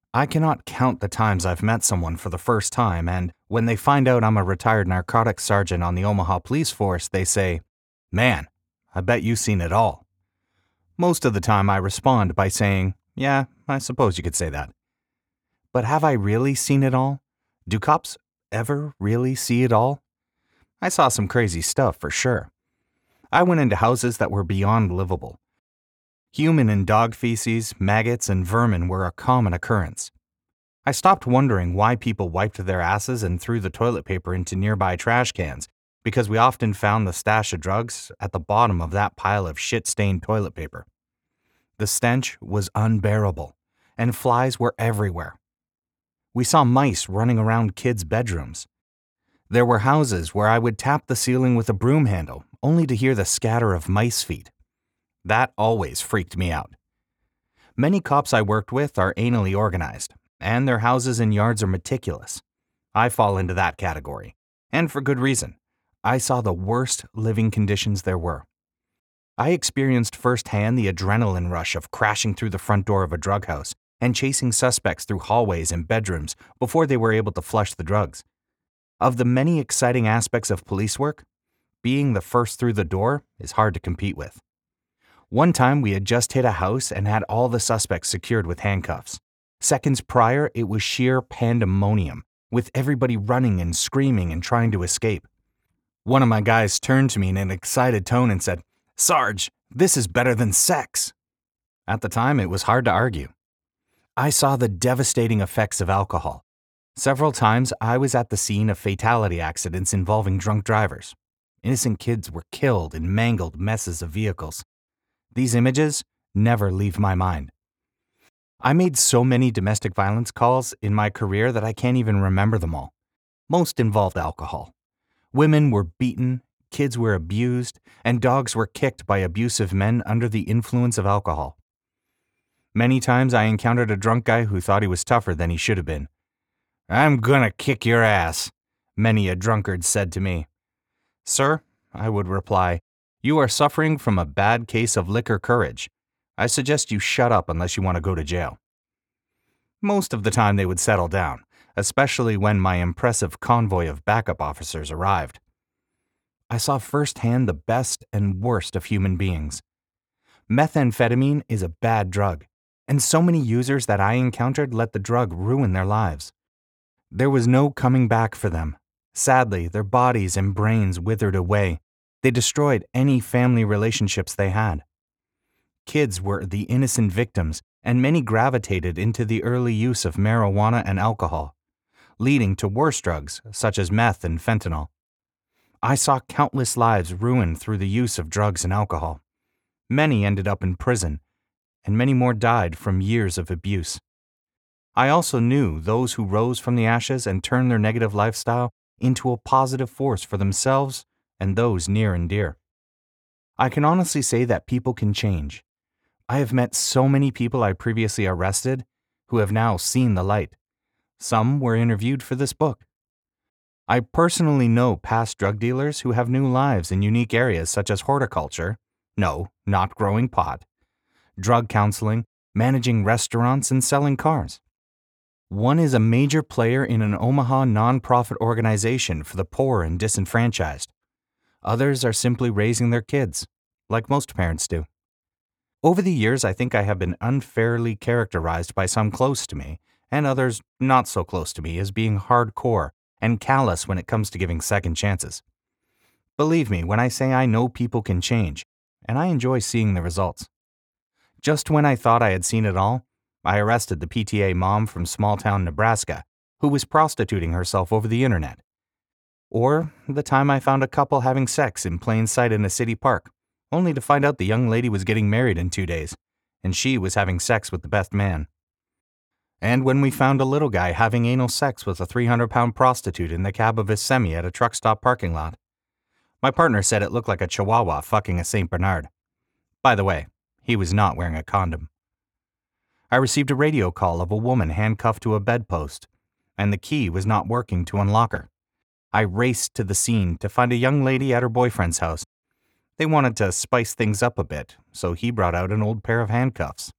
I cannot count the times I've met someone for the first time, and when they find out I'm a retired narcotics sergeant on the Omaha Police Force, they say, "Man, I bet you've seen it all." Most of the time I respond by saying, "Yeah, I suppose you could say that." But have I really seen it all? Do cops ever really see it all? I saw some crazy stuff for sure. I went into houses that were beyond livable. Human and dog feces, maggots, and vermin were a common occurrence. I stopped wondering why people wiped their asses and threw the toilet paper into nearby trash cans, because we often found the stash of drugs at the bottom of that pile of shit-stained toilet paper. The stench was unbearable, and flies were everywhere. We saw mice running around kids' bedrooms. There were houses where I would tap the ceiling with a broom handle, only to hear the scatter of mice feet. That always freaked me out. Many cops I worked with are anally organized, and their houses and yards are meticulous. I fall into that category, and for good reason. I saw the worst living conditions there were. I experienced firsthand the adrenaline rush of crashing through the front door of a drug house and chasing suspects through hallways and bedrooms before they were able to flush the drugs. Of the many exciting aspects of police work, being the first through the door is hard to compete with. One time we had just hit a house and had all the suspects secured with handcuffs. Seconds prior, it was sheer pandemonium, with everybody running and screaming and trying to escape. One of my guys turned to me in an excited tone and said, "Sarge, this is better than sex." At the time, it was hard to argue. I saw the devastating effects of alcohol. Several times, I was at the scene of fatality accidents involving drunk drivers. Innocent kids were killed in mangled messes of vehicles. These images never leave my mind. I made so many domestic violence calls in my career that I can't even remember them all. Most involved alcohol. Women were beaten, kids were abused, and dogs were kicked by abusive men under the influence of alcohol. Many times I encountered a drunk guy who thought he was tougher than he should have been. "I'm gonna kick your ass," many a drunkard said to me. "Sir," I would reply, "you are suffering from a bad case of liquor courage. I suggest you shut up unless you want to go to jail." Most of the time they would settle down, especially when my impressive convoy of backup officers arrived. I saw firsthand the best and worst of human beings. Methamphetamine is a bad drug, and so many users that I encountered let the drug ruin their lives. There was no coming back for them. Sadly, their bodies and brains withered away. They destroyed any family relationships they had. Kids were the innocent victims, and many gravitated into the early use of marijuana and alcohol, leading to worse drugs such as meth and fentanyl. I saw countless lives ruined through the use of drugs and alcohol. Many ended up in prison, and many more died from years of abuse. I also knew those who rose from the ashes and turned their negative lifestyle into a positive force for themselves and those near and dear. I can honestly say that people can change. I have met so many people I previously arrested who have now seen the light. Some were interviewed for this book. I personally know past drug dealers who have new lives in unique areas such as horticulture, no, not growing pot, drug counseling, managing restaurants, and selling cars. One is a major player in an Omaha nonprofit organization for the poor and disenfranchised. Others are simply raising their kids, like most parents do. Over the years, I think I have been unfairly characterized by some close to me, and others not so close to me, as being hardcore and callous when it comes to giving second chances. Believe me when I say I know people can change, and I enjoy seeing the results. Just when I thought I had seen it all, I arrested the PTA mom from small-town Nebraska who was prostituting herself over the internet. Or the time I found a couple having sex in plain sight in a city park, only to find out the young lady was getting married in 2 days, and she was having sex with the best man. And when we found a little guy having anal sex with a 300-pound prostitute in the cab of his semi at a truck stop parking lot. My partner said it looked like a Chihuahua fucking a St. Bernard. By the way, he was not wearing a condom. I received a radio call of a woman handcuffed to a bedpost, and the key was not working to unlock her. I raced to the scene to find a young lady at her boyfriend's house. They wanted to spice things up a bit, so he brought out an old pair of handcuffs.